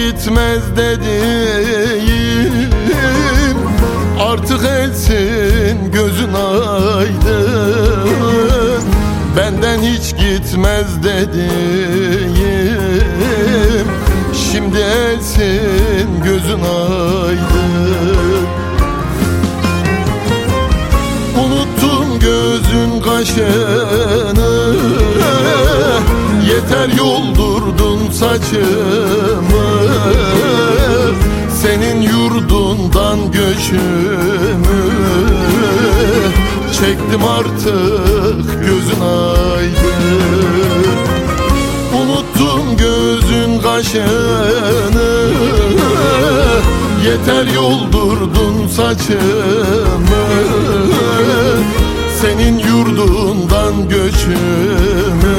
gitmez dediğim artık etsin gözün aydın. Benden hiç gitmez dediğim şimdi etsin gözün aydın. Unuttum gözün kaşını, yeter yoldurdun saçımı. Senin yurdundan göçümü çektim artık gözün aydın. Unuttum gözün kaşını, yeter yoldurdun saçımı. Senin yurdundan göçümü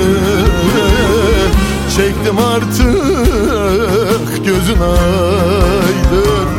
çektim artık gözün aydın.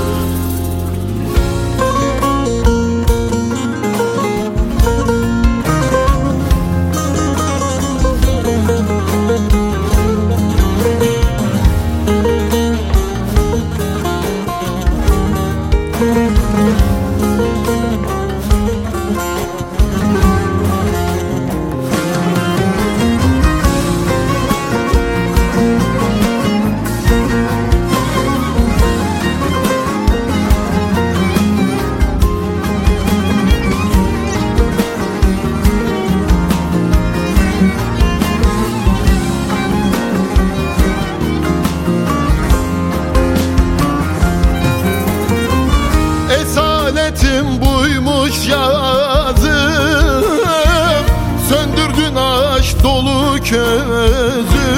Esaletim buymuş yazım, söndürdün aşk dolu közü.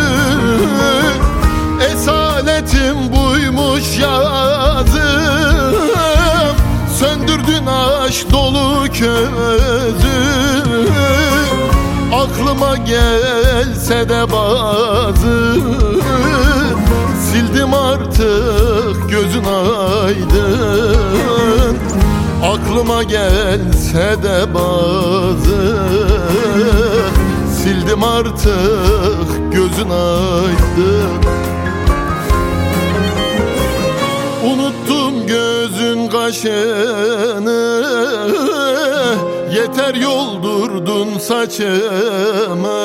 Esaletim buymuş yazım, söndürdün aşk dolu közü. Aklıma gelse de bazı, sildim artık gözün aydın. Aklıma gelse de bazı, sildim artık gözün aydın. Unuttum gözün kaşını, yeter yoldurdun saçımı.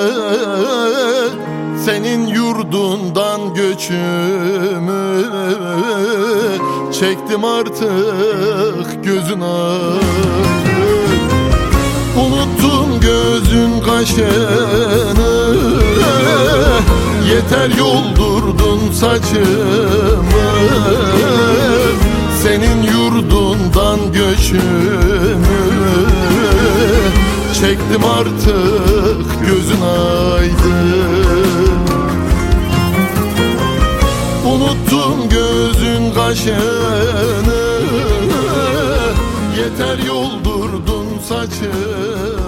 Senin yurdundan göçümü çektim artık gözün aydın. Unuttum gözün kaşını, yeter yoldurdun saçımı. Senin yurdundan göçümü çektim artık gözün aydın. Unuttum gözün kaşını, yeter yoldurdun saçımı.